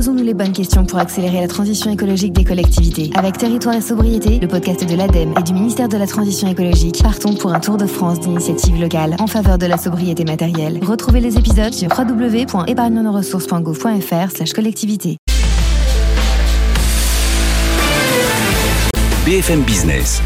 Posons-nous les bonnes questions pour accélérer la transition écologique des collectivités. Avec Territoire et Sobriété, le podcast de l'ADEME et du ministère de la Transition écologique, partons pour un tour de France d'initiatives locales en faveur de la sobriété matérielle. Retrouvez les épisodes sur www.épargnenosressources.gouv.fr/collectivité. BFM Business,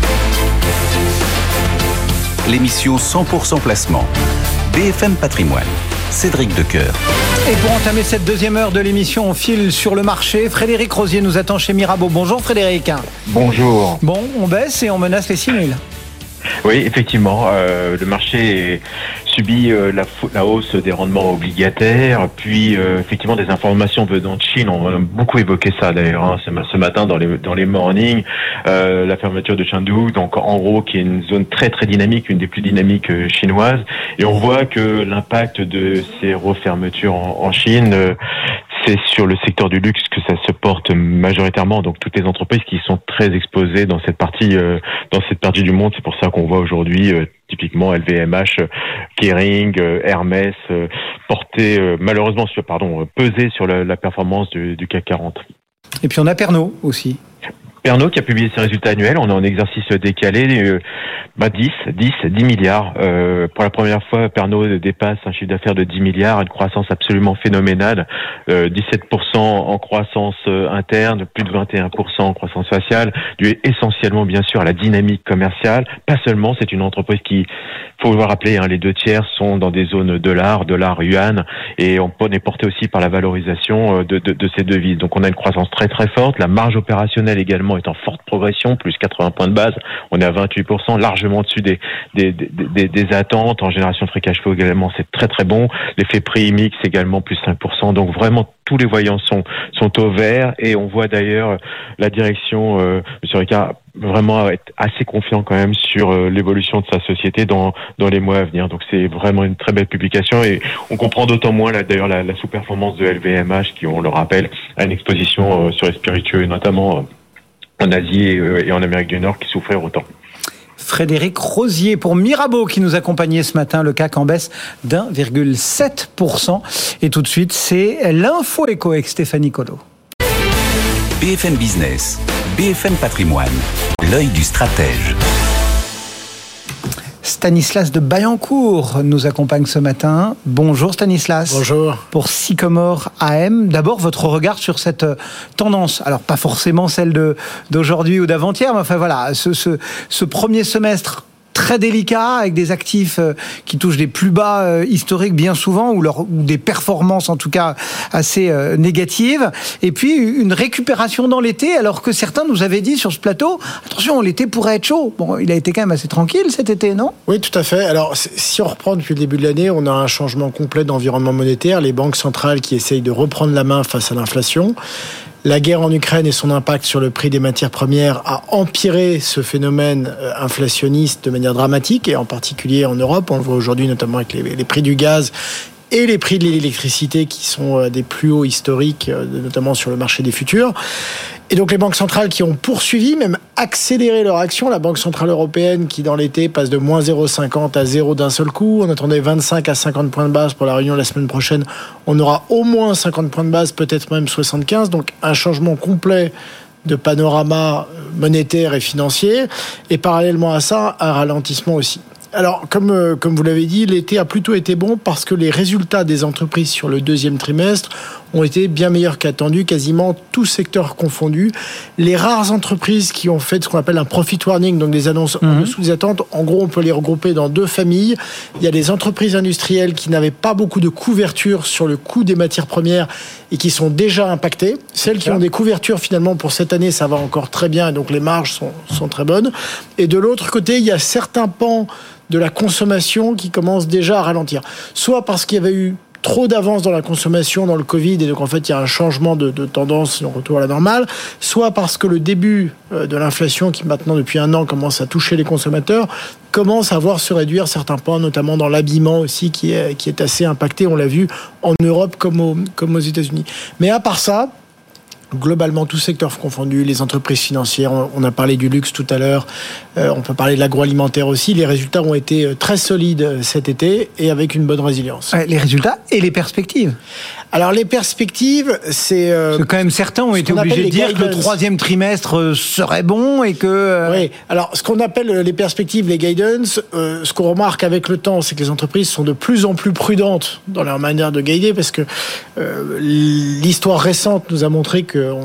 l'émission 100% placement. BFM Patrimoine, Cédric Decoeur. Et pour entamer cette deuxième heure de l'émission, on file sur le marché. Frédéric Rosier nous attend chez Mirabeau. Bonjour Frédéric. Bonjour. Bon, on baisse et on menace les 6 000. Oui, effectivement, le marché subit la hausse des rendements obligataires, puis effectivement des informations venant de Chine. On a beaucoup évoqué ça d'ailleurs ce matin dans les mornings. La fermeture de Chengdu, donc en gros, qui est une zone très très dynamique, une des plus dynamiques chinoises. Et on voit que l'impact de ces refermetures en Chine, c'est sur le secteur du luxe que ça se porte majoritairement. Donc toutes les entreprises qui sont très exposées dans cette partie du monde. C'est pour ça qu'on voit aujourd'hui typiquement LVMH, Kering, Hermès peser sur la performance du CAC 40. Et puis on a Pernod aussi. Pernod qui a publié ses résultats annuels, on est en exercice décalé, 10 milliards. Pour la première fois, Pernod dépasse un chiffre d'affaires de 10 milliards, une croissance absolument phénoménale, 17% en croissance interne, plus de 21% en croissance faciale, dû essentiellement bien sûr à la dynamique commerciale. Pas seulement, c'est une entreprise qui, faut le rappeler, les 2/3 sont dans des zones dollar, yuan, et on est porté aussi par la valorisation de ces devises. Donc on a une croissance très très forte, la marge opérationnelle également est en forte progression, plus 80 points de base, on est à 28%, largement au-dessus des attentes. En génération de free cash flow également, c'est très très bon. L'effet prix mix également plus 5%, donc vraiment tous les voyants sont au vert, et on voit d'ailleurs la direction, M. Ricard, vraiment être assez confiant quand même sur l'évolution de sa société dans les mois à venir. Donc c'est vraiment une très belle publication, et on comprend d'autant moins la sous-performance de LVMH qui, on le rappelle, a une exposition sur les spiritueux, notamment en Asie et en Amérique du Nord, qui souffraient autant. Frédéric Rosier pour Mirabeau qui nous accompagnait ce matin, le CAC en baisse d'1,7%. Et tout de suite, c'est l'info éco avec Stéphanie Colo. BFM Business, BFM Patrimoine, l'œil du stratège. Stanislas de Bayancourt nous accompagne ce matin. Bonjour Stanislas. Bonjour. Pour Sycomore AM, d'abord votre regard sur cette tendance. Alors pas forcément celle d'aujourd'hui ou d'avant-hier, mais enfin voilà, ce premier semestre très délicat, avec des actifs qui touchent des plus bas historiques bien souvent, ou des performances en tout cas assez négatives, et puis une récupération dans l'été, alors que certains nous avaient dit sur ce plateau, attention, l'été pourrait être chaud. Bon, il a été quand même assez tranquille cet été, non ? Oui, tout à fait. Alors, si on reprend depuis le début de l'année, on a un changement complet d'environnement monétaire, les banques centrales qui essayent de reprendre la main face à l'inflation. La guerre en Ukraine et son impact sur le prix des matières premières a empiré ce phénomène inflationniste de manière dramatique, et en particulier en Europe. On le voit aujourd'hui notamment avec les prix du gaz et les prix de l'électricité qui sont des plus hauts historiques, notamment sur le marché des futurs. Et donc les banques centrales qui ont poursuivi, même accéléré leur action. La Banque centrale européenne qui dans l'été passe de moins 0,50 à 0 d'un seul coup. On attendait 25 à 50 points de base pour la réunion la semaine prochaine. On aura au moins 50 points de base, peut-être même 75. Donc un changement complet de panorama monétaire et financier. Et parallèlement à ça, un ralentissement aussi. Alors, comme vous l'avez dit, l'été a plutôt été bon parce que les résultats des entreprises sur le deuxième trimestre ont été bien meilleurs qu'attendus, quasiment tous secteurs confondus. Les rares entreprises qui ont fait ce qu'on appelle un profit warning, donc des annonces en dessous des attentes, en gros, on peut les regrouper dans deux familles. Il y a des entreprises industrielles qui n'avaient pas beaucoup de couverture sur le coût des matières premières et qui sont déjà impactées. Celles qui ont des couvertures, finalement, pour cette année, ça va encore très bien, et donc les marges sont très bonnes. Et de l'autre côté, il y a certains pans de la consommation qui commencent déjà à ralentir. Soit parce qu'il y avait eu trop d'avance dans la consommation dans le Covid, et donc en fait il y a un changement de tendance, un retour à la normale, soit parce que le début de l'inflation qui maintenant depuis un an commence à toucher les consommateurs, commence à voir se réduire certains points, notamment dans l'habillement aussi qui est assez impacté, on l'a vu en Europe comme aux États-Unis. Mais à part ça, globalement, tous secteurs confondus, les entreprises financières, on a parlé du luxe tout à l'heure, on peut parler de l'agroalimentaire aussi, les résultats ont été très solides cet été et avec une bonne résilience. Les résultats et les perspectives. Alors les perspectives, c'est quand même certains ont été obligés de dire que le troisième trimestre serait bon et que... Oui, alors ce qu'on appelle les perspectives, les guidance, ce qu'on remarque avec le temps, c'est que les entreprises sont de plus en plus prudentes dans leur manière de guider, parce que l'histoire récente nous a montré qu'on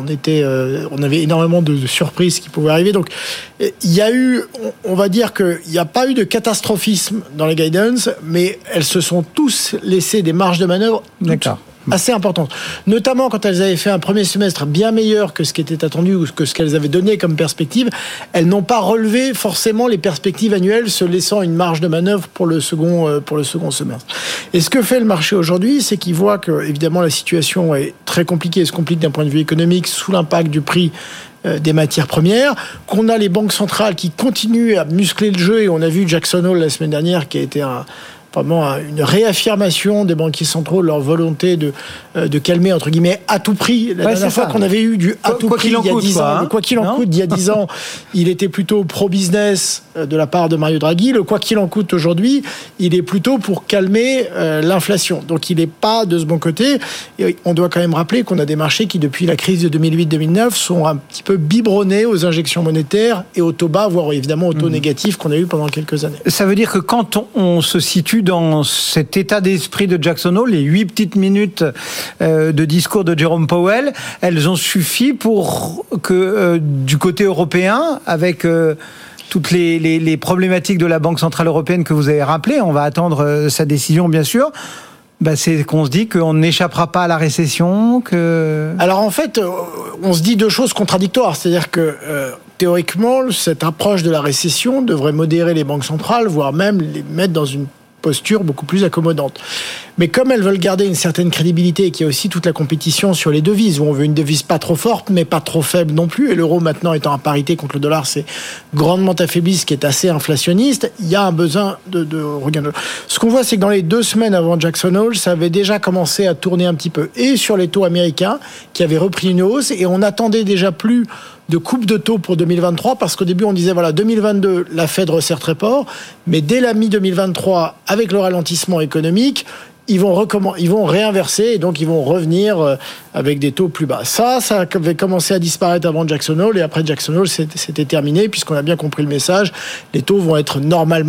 avait énormément de surprises qui pouvaient arriver. Donc il y a eu, on va dire qu'il n'y a pas eu de catastrophisme dans les guidance, mais elles se sont tous laissé des marges de manœuvre assez importantes. Notamment quand elles avaient fait un premier semestre bien meilleur que ce qui était attendu ou que ce qu'elles avaient donné comme perspective, elles n'ont pas relevé forcément les perspectives annuelles, se laissant une marge de manœuvre pour le second semestre. Et ce que fait le marché aujourd'hui, c'est qu'il voit que, évidemment, la situation est très compliquée, elle se complique d'un point de vue économique sous l'impact du prix des matières premières, qu'on a les banques centrales qui continuent à muscler le jeu, et on a vu Jackson Hole la semaine dernière qui a été vraiment une réaffirmation des banquiers centraux de leur volonté de calmer, entre guillemets, à tout prix. La dernière fois qu'on avait eu du à tout prix il y a 10 ans, quoi qu'il en coûte, il y a 10 ans, il était plutôt pro-business de la part de Mario Draghi. Le quoi qu'il en coûte aujourd'hui, il est plutôt pour calmer l'inflation. Donc il n'est pas de ce bon côté. Et on doit quand même rappeler qu'on a des marchés qui, depuis la crise de 2008-2009, sont un petit peu biberonnés aux injections monétaires et aux taux bas, voire évidemment aux taux négatifs qu'on a eu pendant quelques années. Ça veut dire que quand on se situe dans cet état d'esprit de Jackson Hole, les 8 petites minutes de discours de Jerome Powell, elles ont suffi pour que du côté européen, avec toutes les problématiques de la Banque Centrale Européenne que vous avez rappelées, on va attendre sa décision bien sûr, c'est qu'on se dit qu'on n'échappera pas à la récession, que... Alors en fait, on se dit deux choses contradictoires, c'est-à-dire que théoriquement, cette approche de la récession devrait modérer les banques centrales, voire même les mettre dans une posture beaucoup plus accommodante. Mais comme elles veulent garder une certaine crédibilité et qu'il y a aussi toute la compétition sur les devises, où on veut une devise pas trop forte, mais pas trop faible non plus, et l'euro maintenant étant à parité contre le dollar, c'est grandement affaibli, ce qui est assez inflationniste, il y a un besoin de regain. Ce qu'on voit, c'est que dans les 2 semaines avant Jackson Hole, ça avait déjà commencé à tourner un petit peu, et sur les taux américains, qui avaient repris une hausse, et on n'attendait déjà plus de coupe de taux pour 2023, parce qu'au début on disait 2022 la Fed resserre très fort, mais dès la mi-2023, avec le ralentissement économique, ils vont réinverser, et donc ils vont revenir avec des taux plus bas. Ça avait commencé à disparaître avant Jackson Hole, et après Jackson Hole c'était terminé, puisqu'on a bien compris le message. Les taux vont être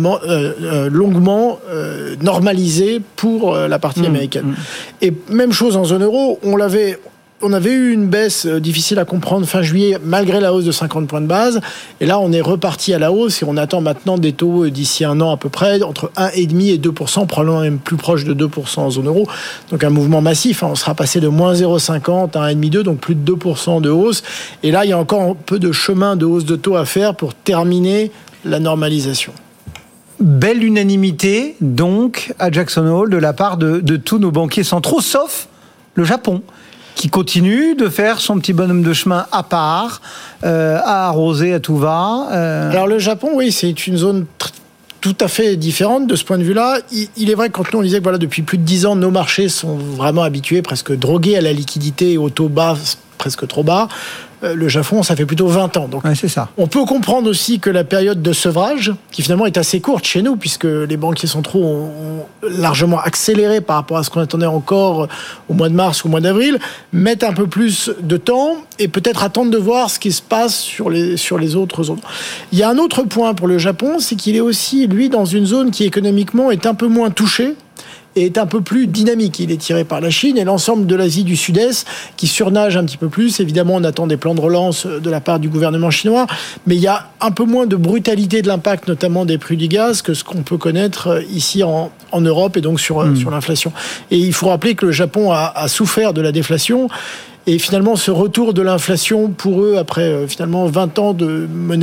longuement normalisés pour la partie américaine. Et même chose en zone euro, on avait eu une baisse difficile à comprendre fin juillet, malgré la hausse de 50 points de base. Et là, on est reparti à la hausse et on attend maintenant des taux d'ici un an à peu près, entre 1,5% et 2%, probablement même plus proche de 2% en zone euro. Donc un mouvement massif. On sera passé de moins 0,50 à 1,5-2, donc plus de 2% de hausse. Et là, il y a encore un peu de chemin de hausse de taux à faire pour terminer la normalisation. Belle unanimité, donc, à Jackson Hole, de la part de tous nos banquiers centraux, sauf le Japon, qui continue de faire son petit bonhomme de chemin à part, à arroser à tout va. Alors le Japon, oui, c'est une zone tout à fait différente de ce point de vue-là. Il est vrai que quand nous on disait que depuis plus de 10 ans, nos marchés sont vraiment habitués, presque drogués à la liquidité et aux taux bas, presque trop bas. Le Japon, ça fait plutôt 20 ans. Donc, c'est ça. On peut comprendre aussi que la période de sevrage, qui finalement est assez courte chez nous, puisque les banquiers centraux ont largement accéléré par rapport à ce qu'on attendait encore au mois de mars ou au mois d'avril, mettent un peu plus de temps et peut-être attendre de voir ce qui se passe sur les autres zones. Il y a un autre point pour le Japon, c'est qu'il est aussi, lui, dans une zone qui économiquement est un peu moins touchée et est un peu plus dynamique. Il est tiré par la Chine et l'ensemble de l'Asie du Sud-Est qui surnage un petit peu plus. Évidemment, on attend des plans de relance de la part du gouvernement chinois, mais il y a un peu moins de brutalité de l'impact, notamment des prix du gaz, que ce qu'on peut connaître ici en Europe et donc sur l'inflation. Et il faut rappeler que le Japon a souffert de la déflation. Et finalement, ce retour de l'inflation pour eux, après finalement 20 ans de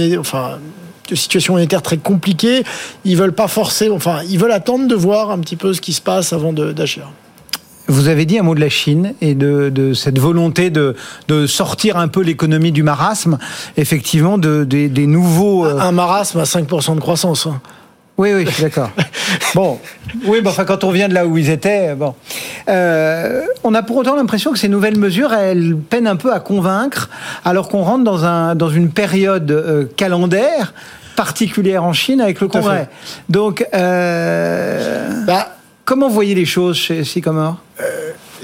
situation monétaire très compliquée, ils veulent pas forcer, ils veulent attendre de voir un petit peu ce qui se passe avant d'agir. Vous avez dit un mot de la Chine et de cette volonté de sortir un peu l'économie du marasme, effectivement, des nouveaux... Un marasme à 5% de croissance. Oui, je suis d'accord. Quand on revient de là où ils étaient, on a pour autant l'impression que ces nouvelles mesures, elles peinent un peu à convaincre, alors qu'on rentre dans une période calendaire particulière en Chine avec le Congrès. Donc, comment voyez les choses chez Sycomore ?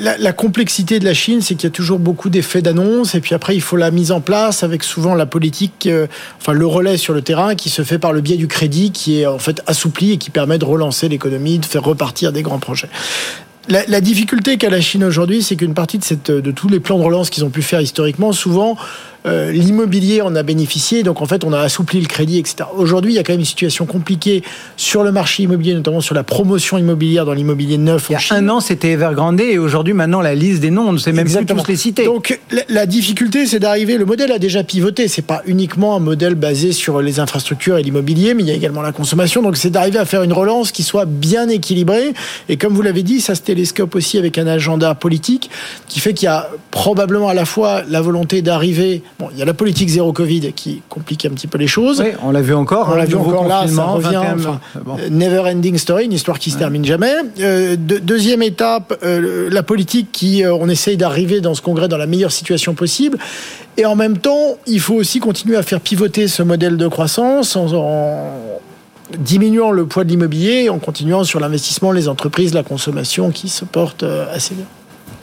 La complexité de la Chine, c'est qu'il y a toujours beaucoup d'effets d'annonce, et puis après, il faut la mise en place avec souvent la politique, le relais sur le terrain qui se fait par le biais du crédit, qui est en fait assoupli et qui permet de relancer l'économie, de faire repartir des grands projets. La difficulté qu'a la Chine aujourd'hui, c'est qu'une partie de tous les plans de relance qu'ils ont pu faire historiquement, souvent, l'immobilier en a bénéficié, donc en fait on a assoupli le crédit, etc. Aujourd'hui, il y a quand même une situation compliquée sur le marché immobilier, notamment sur la promotion immobilière dans l'immobilier neuf en Chine. Il y a un an, c'était Evergrande, et aujourd'hui, maintenant, la liste des noms, on ne sait même plus tous les citer. Donc la difficulté, c'est d'arriver, le modèle a déjà pivoté, c'est pas uniquement un modèle basé sur les infrastructures et l'immobilier, mais il y a également la consommation, donc c'est d'arriver à faire une relance qui soit bien équilibrée, et comme vous l'avez dit, ça se télescope aussi avec un agenda politique, qui fait qu'il y a probablement à la fois la volonté d'arriver. Bon, il y a la politique zéro Covid qui complique un petit peu les choses. Oui, on l'a vu encore. On l'a vu encore là, ça revient. Never ending story, une histoire qui se termine jamais. Deuxième étape, la politique qui, on essaye d'arriver dans ce congrès dans la meilleure situation possible. Et en même temps, il faut aussi continuer à faire pivoter ce modèle de croissance en diminuant le poids de l'immobilier et en continuant sur l'investissement, les entreprises, la consommation qui se portent assez bien.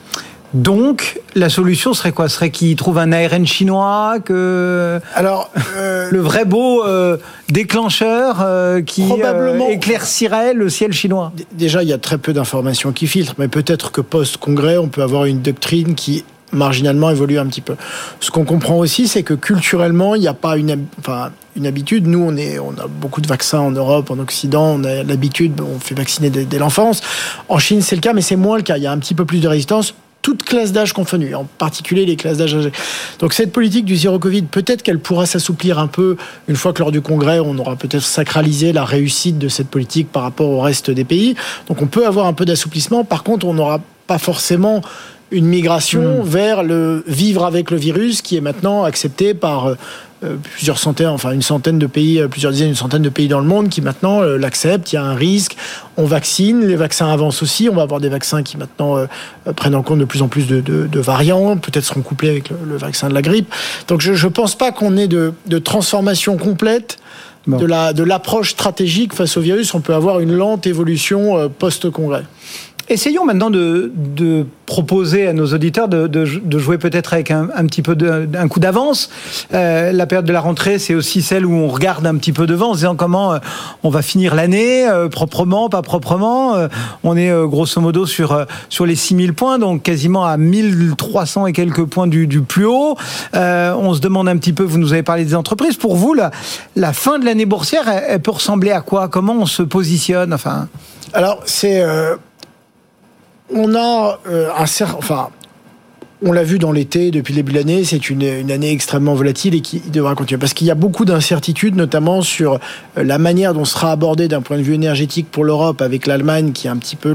Donc, la solution serait quoi ? Serait qu'ils trouvent un ARN chinois, le vrai beau déclencheur qui éclaircirait le ciel chinois ? Déjà, il y a très peu d'informations qui filtrent, mais peut-être que post-congrès, on peut avoir une doctrine qui marginalement évolue un petit peu. Ce qu'on comprend aussi, c'est que culturellement, il n'y a pas une habitude. Nous, on a beaucoup de vaccins en Europe, en Occident, on a l'habitude, on fait vacciner dès l'enfance. En Chine, c'est le cas, mais c'est moins le cas. Il y a un petit peu plus de résistance. Toutes classes d'âge confondues, en particulier les classes d'âge âgées. Donc cette politique du zéro Covid, peut-être qu'elle pourra s'assouplir un peu une fois que lors du congrès, on aura peut-être sacralisé la réussite de cette politique par rapport au reste des pays. Donc on peut avoir un peu d'assouplissement. Par contre, on n'aura pas forcément une migration vers le vivre avec le virus qui est maintenant accepté par plusieurs centaines, une centaine de pays, plusieurs dizaines, une centaine de pays dans le monde qui maintenant l'acceptent. Il y a un risque, on vaccine, les vaccins avancent aussi, on va avoir des vaccins qui maintenant prennent en compte de plus en plus de variants, peut-être seront couplés avec le vaccin de la grippe. Donc je ne pense pas qu'on ait de transformation complète de l'approche stratégique face au virus. On peut avoir une lente évolution post-congrès. Essayons maintenant de proposer à nos auditeurs de jouer peut-être avec un petit peu un coup d'avance. La période de la rentrée, c'est aussi celle où on regarde un petit peu devant en se disant comment on va finir l'année, proprement, pas proprement. On est grosso modo sur les 6000 points, donc quasiment à 1300 et quelques points du plus haut. On se demande un petit peu, vous nous avez parlé des entreprises. Pour vous, la fin de l'année boursière, elle peut ressembler à quoi ? Comment on se positionne ? Alors, c'est... on a on l'a vu dans l'été, depuis le début de l'année, c'est une année extrêmement volatile et qui devra continuer. Parce qu'il y a beaucoup d'incertitudes, notamment sur la manière dont sera abordé d'un point de vue énergétique pour l'Europe, avec l'Allemagne qui est un petit peu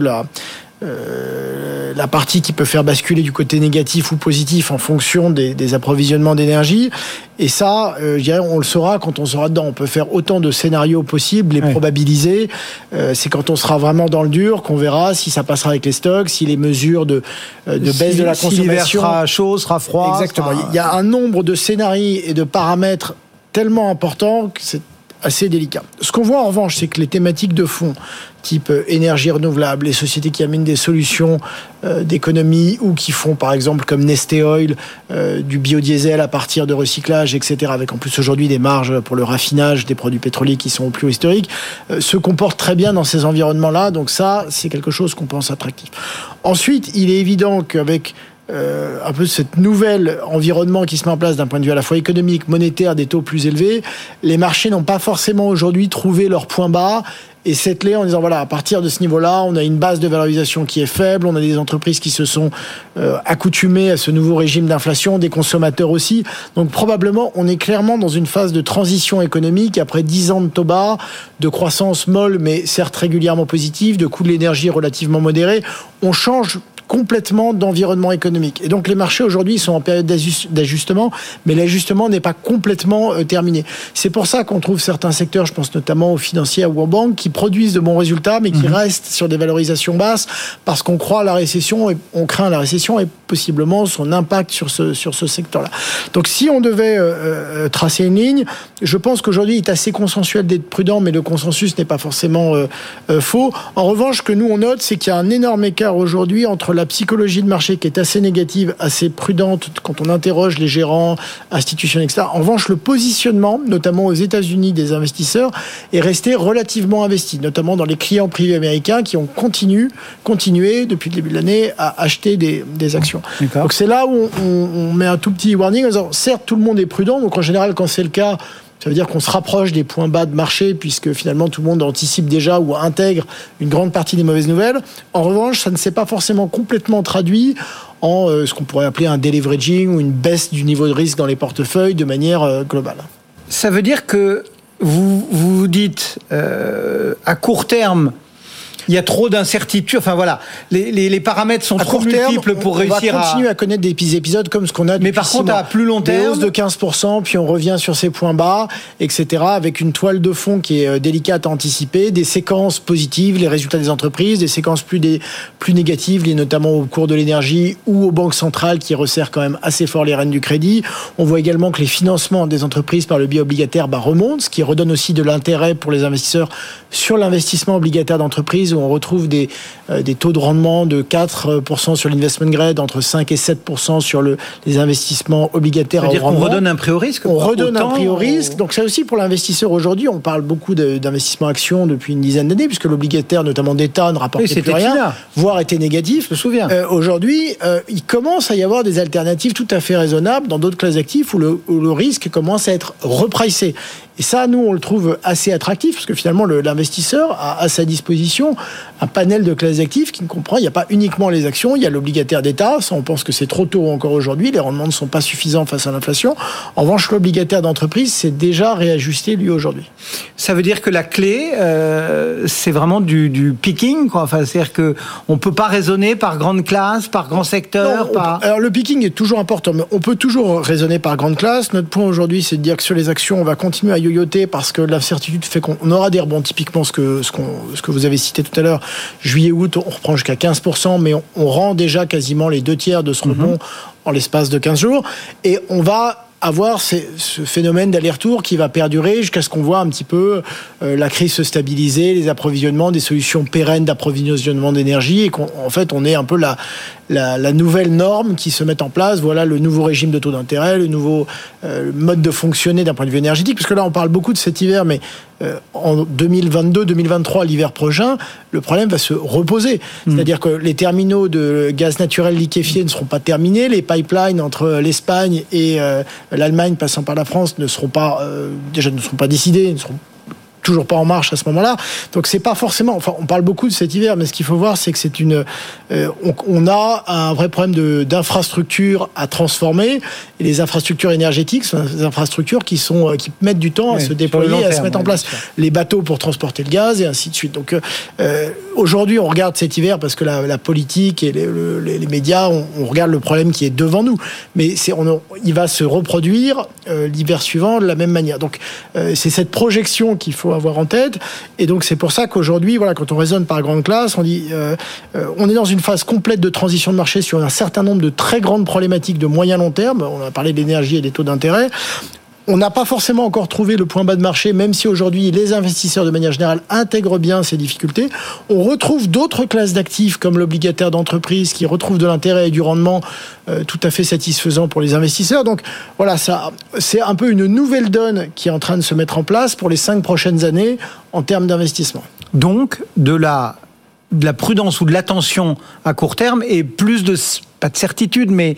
la partie qui peut faire basculer du côté négatif ou positif en fonction des approvisionnements d'énergie. Et ça, je dirais, on le saura quand on sera dedans. On peut faire autant de scénarios possibles, les probabiliser. C'est quand on sera vraiment dans le dur qu'on verra si ça passera avec les stocks, si les mesures de baisse de la consommation... Si l'hiver sera chaud, sera froid... Exactement. Il y a un nombre de scénarios et de paramètres tellement importants que c'est assez délicat. Ce qu'on voit en revanche, c'est que les thématiques de fond, type énergie renouvelable, les sociétés qui amènent des solutions d'économie ou qui font par exemple comme Neste Oil du biodiesel à partir de recyclage, etc., avec en plus aujourd'hui des marges pour le raffinage des produits pétroliers qui sont au plus haut historique, se comportent très bien dans ces environnements-là. Donc ça, c'est quelque chose qu'on pense attractif. Ensuite, il est évident qu'avec un peu cet nouvel environnement qui se met en place d'un point de vue à la fois économique, monétaire, des taux plus élevés, les marchés n'ont pas forcément aujourd'hui trouvé leur point bas et s'ételer en disant voilà, à partir de ce niveau-là, on a une base de valorisation qui est faible, on a des entreprises qui se sont accoutumées à ce nouveau régime d'inflation, des consommateurs aussi. Donc probablement, on est clairement dans une phase de transition économique après 10 ans de taux bas, de croissance molle mais certes régulièrement positive, de coût de l'énergie relativement modéré. On change complètement d'environnement économique. Et donc les marchés aujourd'hui sont en période d'ajustement, mais l'ajustement n'est pas complètement terminé. C'est pour ça qu'on trouve certains secteurs, je pense notamment aux financières ou aux banques, qui produisent de bons résultats, mais qui restent sur des valorisations basses, parce qu'on croit à la récession, et on craint la récession et possiblement son impact sur ce secteur-là. Donc si on devait tracer une ligne, je pense qu'aujourd'hui il est assez consensuel d'être prudent, mais le consensus n'est pas forcément faux. En revanche, ce que nous on note, c'est qu'il y a un énorme écart aujourd'hui entre la la psychologie de marché qui est assez négative, assez prudente quand on interroge les gérants, institutions, etc. En revanche, le positionnement, notamment aux États-Unis des investisseurs, est resté relativement investi, notamment dans les clients privés américains qui ont continué depuis le début de l'année à acheter des actions. D'accord. Donc c'est là où on met un tout petit warning en disant, certes, tout le monde est prudent, donc en général, quand c'est le cas, ça veut dire qu'on se rapproche des points bas de marché puisque finalement tout le monde anticipe déjà ou intègre une grande partie des mauvaises nouvelles. En revanche, ça ne s'est pas forcément complètement traduit en ce qu'on pourrait appeler un deleveraging ou une baisse du niveau de risque dans les portefeuilles de manière globale. Ça veut dire que vous dites à court terme, il y a trop d'incertitudes. Enfin voilà, les paramètres sont trop multiples pour réussir à... On va continuer à connaître des épisodes comme ce qu'on a depuis Mais par contre, à plus long terme... Des hausses de 15%, puis on revient sur ces points bas, etc. Avec une toile de fond qui est délicate à anticiper, des séquences positives, les résultats des entreprises, des séquences plus négatives, liées notamment au cours de l'énergie ou aux banques centrales qui resserrent quand même assez fort les rênes du crédit. On voit également que les financements des entreprises par le biais obligataire remontent, ce qui redonne aussi de l'intérêt pour les investisseurs sur l'investissement obligataire d'entreprise, où on retrouve des taux de rendement de 4% sur l'investment grade, entre 5 et 7% sur les investissements obligataires. Ça veut dire qu'on redonne un prix au risque ? On redonne un prix au risque. Donc ça aussi, pour l'investisseur aujourd'hui, on parle beaucoup d'investissement action depuis une dizaine d'années, puisque l'obligataire, notamment d'État, ne rapportait plus rien, voire était négatif. Je me souviens. Aujourd'hui, il commence à y avoir des alternatives tout à fait raisonnables dans d'autres classes d'actifs où le risque commence à être repricé. Et ça, nous, on le trouve assez attractif, parce que finalement, l'investisseur a à sa disposition un panel de classes d'actifs qui ne comprend, il n'y a pas uniquement les actions, il y a l'obligataire d'État, ça on pense que c'est trop tôt encore aujourd'hui, les rendements ne sont pas suffisants face à l'inflation. En revanche, l'obligataire d'entreprise s'est déjà réajusté, lui, aujourd'hui. Ça veut dire que la clé, c'est vraiment du picking, quoi. Enfin, c'est-à-dire qu'on ne peut pas raisonner par grande classe, par grand secteur. Alors, le picking est toujours important, mais on peut toujours raisonner par grande classe. Notre point aujourd'hui, c'est de dire que sur les actions, on va continuer à yoyoter parce que l'incertitude fait qu'on aura des rebonds, typiquement ce que vous avez cité tout à l'heure, juillet-août, on reprend jusqu'à 15%, mais on rend déjà quasiment les 2/3 de ce rebond en l'espace de 15 jours, et on va avoir ce phénomène d'aller-retour qui va perdurer jusqu'à ce qu'on voit un petit peu la crise se stabiliser, les approvisionnements, des solutions pérennes d'approvisionnement d'énergie, et qu'en fait on est un peu la nouvelle norme qui se met en place. Voilà le nouveau régime de taux d'intérêt, le nouveau mode de fonctionner d'un point de vue énergétique, parce que là on parle beaucoup de cet hiver, mais en 2022-2023, l'hiver prochain, le problème va se reposer. C'est-à-dire que les terminaux de gaz naturel liquéfié ne seront pas terminés, les pipelines entre l'Espagne et l'Allemagne passant par la France ne seront pas décidés, ne seront toujours pas en marche à ce moment-là. Donc c'est pas forcément, enfin on parle beaucoup de cet hiver, mais ce qu'il faut voir, c'est que c'est on a un vrai problème d'infrastructures à transformer, et les infrastructures énergétiques sont des infrastructures qui mettent du temps à se déployer, à se mettre en place. Les bateaux pour transporter le gaz et ainsi de suite. Donc aujourd'hui on regarde cet hiver parce que la politique et les médias, on regarde le problème qui est devant nous, mais il va se reproduire l'hiver suivant de la même manière. Donc c'est cette projection qu'il faut avoir en tête, et donc c'est pour ça qu'aujourd'hui, voilà, quand on raisonne par grande classe, on dit on est dans une phase complète de transition de marché sur un certain nombre de très grandes problématiques de moyen long terme. On a parlé de l'énergie et des taux d'intérêt. On n'a pas forcément encore trouvé le point bas de marché, même si aujourd'hui les investisseurs de manière générale intègrent bien ces difficultés. On retrouve d'autres classes d'actifs comme l'obligataire d'entreprise qui retrouvent de l'intérêt et du rendement tout à fait satisfaisant pour les investisseurs. Donc voilà, ça, c'est un peu une nouvelle donne qui est en train de se mettre en place pour les 5 prochaines années en termes d'investissement. Donc de la prudence ou de l'attention à court terme et plus pas de certitude, mais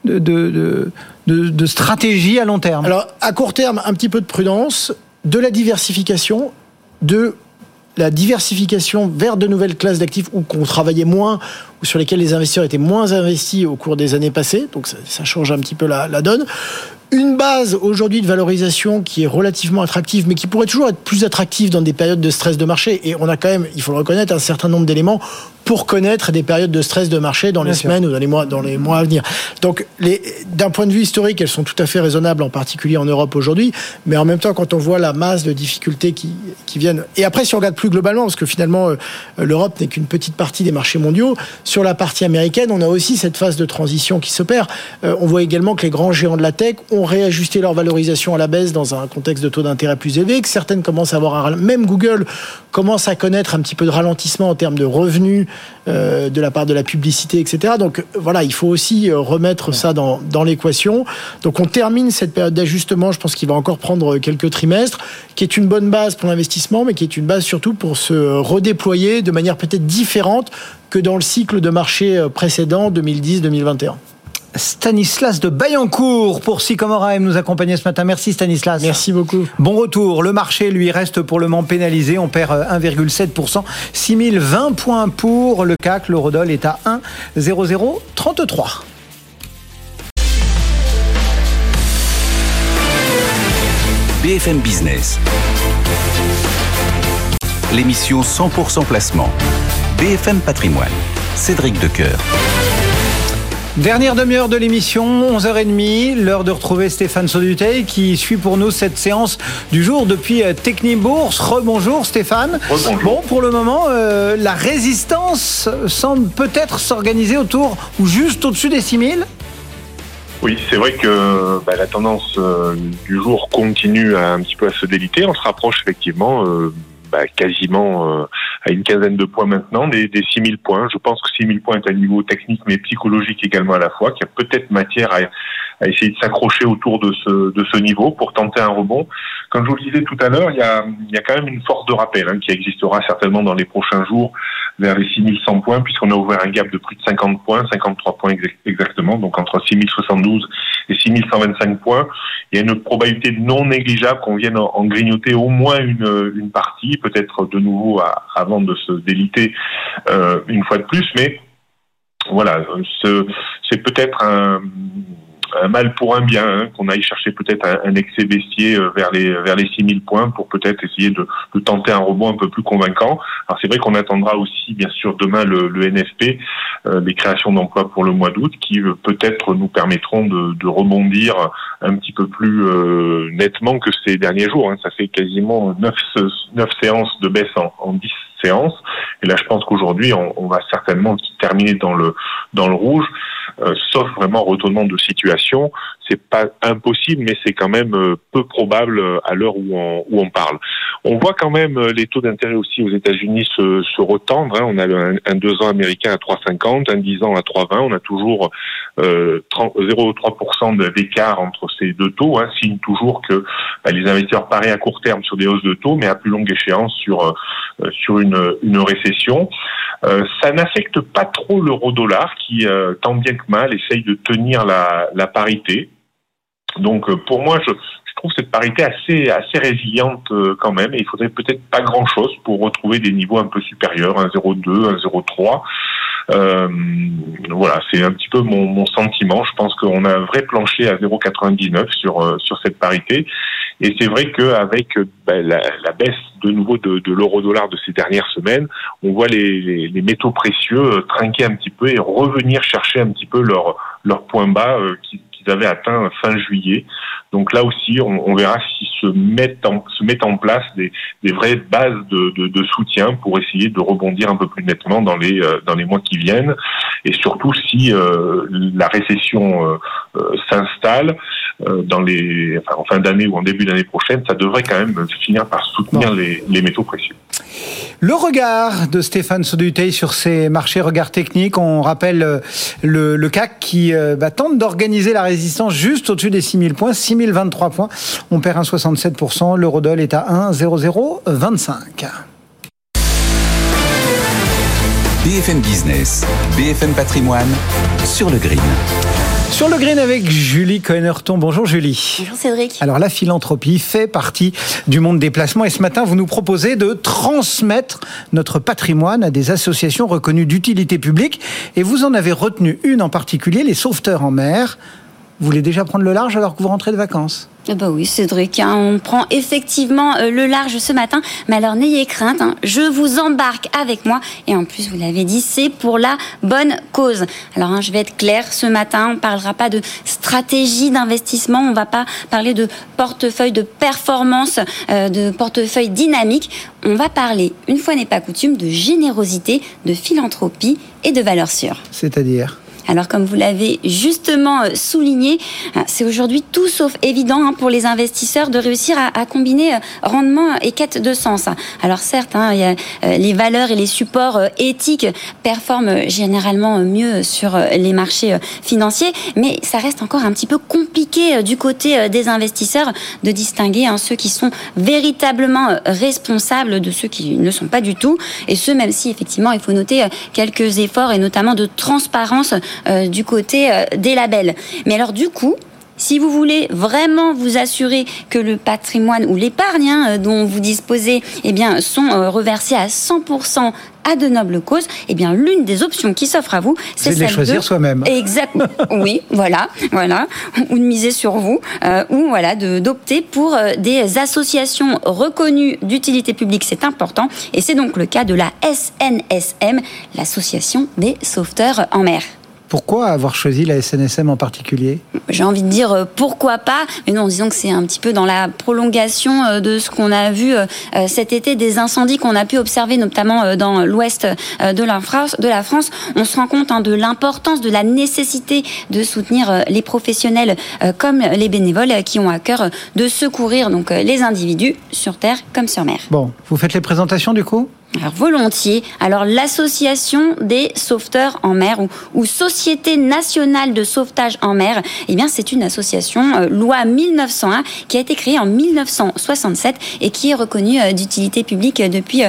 de stratégie à long terme. Alors, à court terme, un petit peu de prudence, de la diversification, vers de nouvelles classes d'actifs où qu'on travaillait moins, ou sur lesquels les investisseurs étaient moins investis au cours des années passées. Donc, ça change un petit peu la donne. Une base aujourd'hui de valorisation qui est relativement attractive, mais qui pourrait toujours être plus attractive dans des périodes de stress de marché. Et on a quand même, il faut le reconnaître, un certain nombre d'éléments pour connaître des périodes de stress de marché dans les semaines ou dans les mois à venir. Donc, d'un point de vue historique, elles sont tout à fait raisonnables, en particulier en Europe aujourd'hui. Mais en même temps, quand on voit la masse de difficultés qui viennent... Et après, si on regarde plus globalement, parce que finalement, l'Europe n'est qu'une petite partie des marchés mondiaux, sur la partie américaine, on a aussi cette phase de transition qui s'opère. On voit également que les grands géants de la tech ont ont réajusté leur valorisation à la baisse dans un contexte de taux d'intérêt plus élevé, que certaines commencent à avoir, même Google commence à connaître un petit peu de ralentissement en termes de revenus de la part de la publicité, etc. Donc voilà, il faut aussi remettre ça dans l'équation. Donc on termine cette période d'ajustement, je pense qu'il va encore prendre quelques trimestres, qui est une bonne base pour l'investissement, mais qui est une base surtout pour se redéployer de manière peut-être différente que dans le cycle de marché précédent, 2010-2021. Stanislas de Bayancourt pour Sycomore AM nous accompagner ce matin. Merci Stanislas. Merci beaucoup. Bon retour. Le marché, lui, reste pour le moment pénalisé. On perd 1,7%. 6020 points pour le CAC. L'eurodoll est à 1,0033. BFM Business. L'émission 100% placement. BFM Patrimoine. Cédric Decoeur. Dernière demi-heure de l'émission, 11h30, l'heure de retrouver Stéphane Sauduteil qui suit pour nous cette séance du jour depuis Technibourse. Rebonjour Stéphane. Rebonjour. Bon, pour le moment, la résistance semble peut-être s'organiser autour ou juste au-dessus des 6000. Oui, c'est vrai que la tendance du jour continue un petit peu à se déliter. On se rapproche effectivement quasiment à une quinzaine de points maintenant, des 6000 points. Je pense que 6000 points est un niveau technique mais psychologique également à la fois, qu'il y a peut-être matière à essayer de s'accrocher autour de ce niveau pour tenter un rebond. Comme je vous le disais tout à l'heure, il y a quand même une force de rappel qui existera certainement dans les prochains jours vers les 6100 points, puisqu'on a ouvert un gap de plus de 50 points, 53 points exactement, donc entre 6072 et 6125 points. Il y a une probabilité non négligeable qu'on vienne en grignoter au moins une partie, peut-être de nouveau avant de se déliter une fois de plus, mais voilà, c'est peut-être un mal pour un bien, qu'on aille chercher peut-être un excès baissier vers les 6000 points pour peut-être essayer de tenter un rebond un peu plus convaincant. Alors c'est vrai qu'on attendra aussi bien sûr demain le NFP, les créations d'emplois pour le mois d'août, qui peut-être nous permettront de rebondir un petit peu plus nettement que ces derniers jours. Ça fait quasiment 9 séances de baisse en 10 séances. Et là, je pense qu'aujourd'hui, on va certainement terminer dans le rouge, sauf vraiment retournement de situation. C'est pas impossible, mais c'est quand même peu probable à l'heure où on parle. On voit quand même les taux d'intérêt aussi aux États-Unis se retendre. On a un 2 ans américain à 3,50, un 10 ans à 3,20. On a toujours 0,3% d'écart entre ces deux taux. Signe toujours que les investisseurs parient à court terme sur des hausses de taux, mais à plus longue échéance sur une récession. Ça n'affecte pas trop l'euro-dollar qui, tant bien que mal, essaye de tenir la parité. Donc pour moi, je trouve cette parité assez résiliente quand même, et il faudrait peut-être pas grand-chose pour retrouver des niveaux un peu supérieurs, 1,02, 1,03. Voilà, c'est un petit peu mon sentiment. Je pense qu'on a un vrai plancher à 0,99 sur cette parité, et c'est vrai qu'avec la baisse de nouveau de l'euro-dollar de ces dernières semaines, on voit les métaux précieux trinquer un petit peu et revenir chercher un petit peu leur point bas qu'ils avaient atteint fin juillet. Donc là aussi, on verra si se mettent en place des vraies bases de soutien pour essayer de rebondir un peu plus nettement dans les mois qui viennent, et surtout si la récession s'installe en fin d'année ou en début d'année prochaine, ça devrait quand même finir par soutenir les métaux précieux. Le regard de Stéphane Sauduteil sur ces marchés, regard technique. On rappelle le CAC qui tente d'organiser la résistance juste au-dessus des 6000 points, 6023 points. On perd 1,67%. L'eurodoll est à 1,0025. BFM Business, BFM Patrimoine, sur le green. Sur le green avec Julie Cohen-Hurton. Bonjour Julie. Bonjour Cédric. Alors la philanthropie fait partie du monde des placements, et ce matin vous nous proposez de transmettre notre patrimoine à des associations reconnues d'utilité publique, et vous en avez retenu une en particulier, les sauveteurs en mer. Vous voulez déjà prendre le large alors que vous rentrez de vacances ? Oui Cédric, on prend effectivement le large ce matin, mais alors n'ayez crainte, je vous embarque avec moi, et en plus vous l'avez dit, c'est pour la bonne cause. Alors je vais être claire, ce matin on ne parlera pas de stratégie d'investissement, on ne va pas parler de portefeuille de performance, de portefeuille dynamique, on va parler, une fois n'est pas coutume, de générosité, de philanthropie et de valeurs sûres. C'est-à-dire ? Alors, comme vous l'avez justement souligné, c'est aujourd'hui tout sauf évident pour les investisseurs de réussir à combiner rendement et quête de sens. Alors certes, il y a les valeurs et les supports éthiques performent généralement mieux sur les marchés financiers, mais ça reste encore un petit peu compliqué du côté des investisseurs de distinguer ceux qui sont véritablement responsables de ceux qui ne le sont pas du tout, et ce même si effectivement il faut noter quelques efforts et notamment de transparence du côté des labels. Mais alors du coup, si vous voulez vraiment vous assurer que le patrimoine ou l'épargne dont vous disposez sont reversés à 100% à de nobles causes, l'une des options qui s'offre à vous, c'est de les choisir soi-même. Exactement. Oui, voilà. Ou de miser sur vous, ou d'opter pour des associations reconnues d'utilité publique, c'est important. Et c'est donc le cas de la SNSM, l'association des sauveteurs en mer. Pourquoi avoir choisi la SNSM en particulier ? J'ai envie de dire pourquoi pas, mais non, disons que c'est un petit peu dans la prolongation de ce qu'on a vu cet été, des incendies qu'on a pu observer notamment dans l'ouest de la France. On se rend compte de l'importance, de la nécessité de soutenir les professionnels comme les bénévoles qui ont à cœur de secourir donc les individus sur terre comme sur mer. Bon, vous faites les présentations du coup ? Alors, volontiers. Alors, l'association des sauveteurs en mer ou Société nationale de sauvetage en mer, c'est une association loi 1901 qui a été créée en 1967 et qui est reconnue d'utilité publique depuis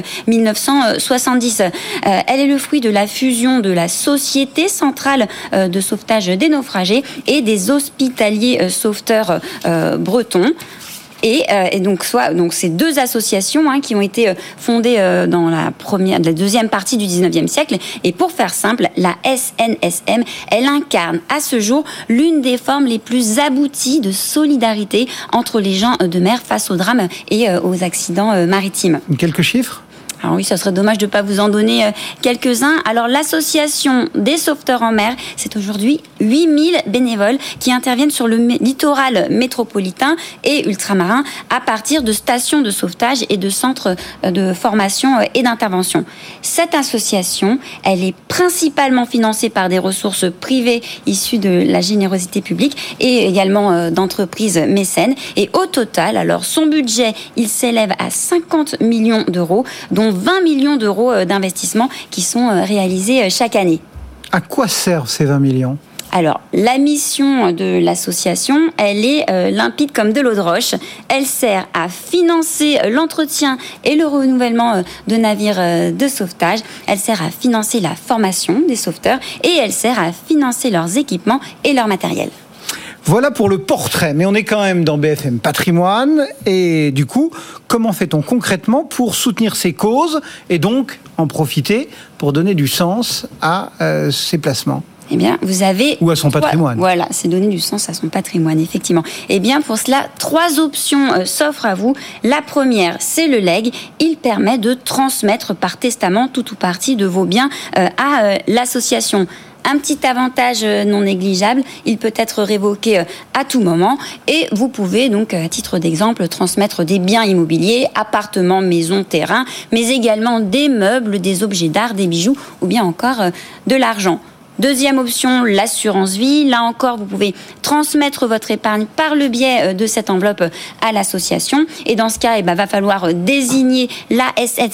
1970. Elle est le fruit de la fusion de la Société centrale de sauvetage des naufragés et des hospitaliers sauveteurs bretons. Et donc ces deux associations qui ont été fondées dans la deuxième partie du 19e siècle. Et pour faire simple, la SNSM, elle incarne à ce jour l'une des formes les plus abouties de solidarité entre les gens de mer face aux drames et aux accidents maritimes. Quelques chiffres ? Alors oui, ça serait dommage de ne pas vous en donner quelques-uns. Alors, l'association des sauveteurs en mer, c'est aujourd'hui 8000 bénévoles qui interviennent sur le littoral métropolitain et ultramarin à partir de stations de sauvetage et de centres de formation et d'intervention. Cette association, elle est principalement financée par des ressources privées issues de la générosité publique et également d'entreprises mécènes. Et au total, alors, son budget, il s'élève à 50 millions d'euros, dont 20 millions d'euros d'investissements qui sont réalisés chaque année. À quoi servent ces 20 millions ? Alors, la mission de l'association, elle est limpide comme de l'eau de roche. Elle sert à financer l'entretien et le renouvellement de navires de sauvetage. Elle sert à financer la formation des sauveteurs et elle sert à financer leurs équipements et leur matériel. Voilà pour le portrait, mais on est quand même dans BFM Patrimoine et du coup, comment fait-on concrètement pour soutenir ces causes et donc en profiter pour donner du sens à ces placements ? Vous avez... Ou à son patrimoine. Voilà, c'est donner du sens à son patrimoine, effectivement. Pour cela, 3 options s'offrent à vous. La première, c'est le legs. Il permet de transmettre par testament tout ou partie de vos biens à l'association. Un petit avantage non négligeable, il peut être révoqué à tout moment et vous pouvez donc, à titre d'exemple, transmettre des biens immobiliers, appartements, maisons, terrains, mais également des meubles, des objets d'art, des bijoux ou bien encore de l'argent. Deuxième option, l'assurance vie. Là encore, vous pouvez transmettre votre épargne par le biais de cette enveloppe à l'association. Et dans ce cas, va falloir désigner la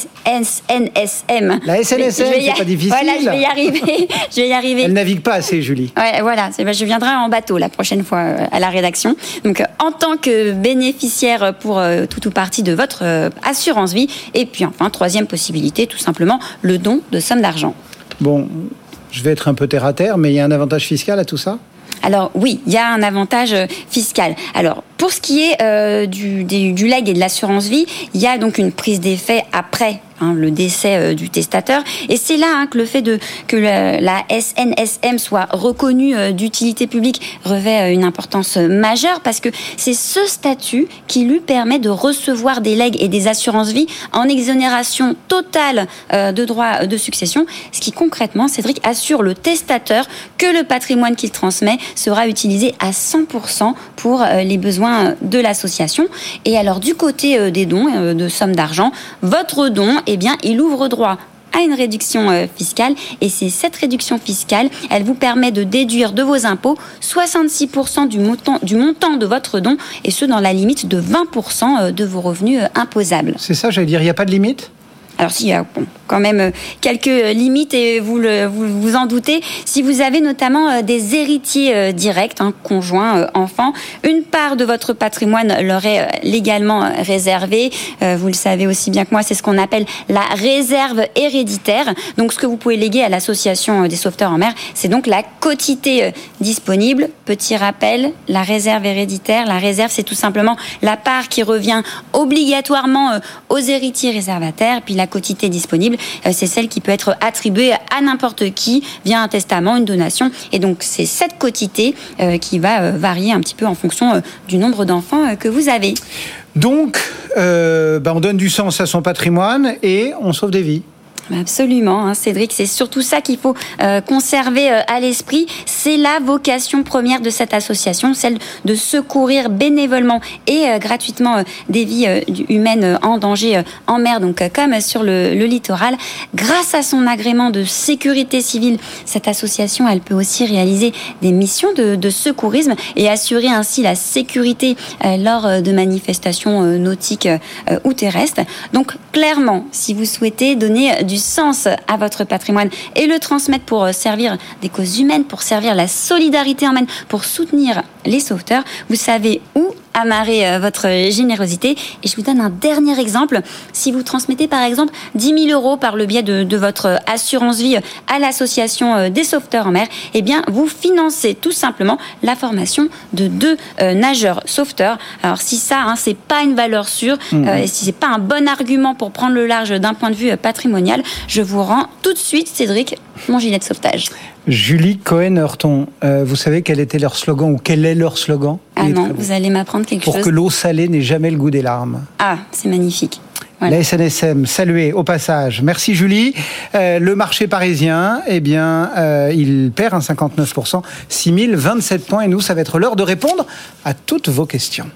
SNSM. La SNSM, c'est pas difficile. Voilà, je vais y arriver. Elle navigue pas assez, Julie. Ouais, voilà. Je viendrai en bateau la prochaine fois à la rédaction. Donc, en tant que bénéficiaire pour tout ou partie de votre assurance vie. Et puis enfin, troisième possibilité, tout simplement, le don de sommes d'argent. Bon. Je vais être un peu terre à terre, mais il y a un avantage fiscal à tout ça ? Alors oui, il y a un avantage fiscal. Alors pour ce qui est du legs et de l'assurance vie, il y a donc une prise d'effet après le décès du testateur. Et c'est là que le fait que la SNSM soit reconnue d'utilité publique revêt une importance majeure parce que c'est ce statut qui lui permet de recevoir des legs et des assurances-vie en exonération totale de droits de succession, ce qui concrètement, Cédric, assure le testateur que le patrimoine qu'il transmet sera utilisé à 100% pour les besoins de l'association. Et alors du côté des dons de sommes d'argent, votre don, il ouvre droit à une réduction fiscale. Et c'est cette réduction fiscale, elle vous permet de déduire de vos impôts 66% du montant de votre don, et ce dans la limite de 20% de vos revenus imposables. C'est ça, j'allais dire, il n'y a pas de limite ? Alors s'il y a quand même quelques limites, et vous en doutez, si vous avez notamment des héritiers directs, conjoints, enfants, une part de votre patrimoine leur est légalement réservée. Vous le savez aussi bien que moi, c'est ce qu'on appelle la réserve héréditaire. Donc ce que vous pouvez léguer à l'association des sauveteurs en mer, c'est donc la quotité disponible. Petit rappel, la réserve héréditaire, la réserve, c'est tout simplement la part qui revient obligatoirement aux héritiers réservataires, puis la quotité disponible, c'est celle qui peut être attribuée à n'importe qui via un testament, une donation. Et donc, c'est cette quotité qui va varier un petit peu en fonction du nombre d'enfants que vous avez. Donc, on donne du sens à son patrimoine et on sauve des vies. Absolument, Cédric, c'est surtout ça qu'il faut conserver à l'esprit. C'est la vocation première de cette association, celle de secourir bénévolement et gratuitement des vies humaines en danger en mer, donc comme sur le littoral. Grâce à son agrément de sécurité civile, cette association, elle peut aussi réaliser des missions de secourisme et assurer ainsi la sécurité lors de manifestations nautiques ou terrestres. Donc clairement, si vous souhaitez donner du sens à votre patrimoine et le transmettre pour servir des causes humaines, pour servir la solidarité en mer, pour soutenir les sauveteurs, vous savez où amarrer votre générosité. Et je vous donne un dernier exemple. Si vous transmettez par exemple 10 000 € par le biais de votre assurance vie à l'association des sauveteurs en mer, eh bien vous financez tout simplement la formation de 2 nageurs sauveteurs. Alors si ça, c'est pas une valeur sûre, et si c'est pas un bon argument pour prendre le large d'un point de vue patrimonial, je vous rends tout de suite, Cédric, mon gilet de sauvetage. Julie Cohen-Heurton, vous savez quel était leur slogan, ou quel est leur slogan? Ah non, vous allez m'apprendre quelque chose. Pour que l'eau salée n'ait jamais le goût des larmes. Ah, c'est magnifique. Voilà. La SNSM, saluée au passage. Merci Julie. Le marché parisien, il perd un 59%, 6027 points. Et nous, ça va être l'heure de répondre à toutes vos questions.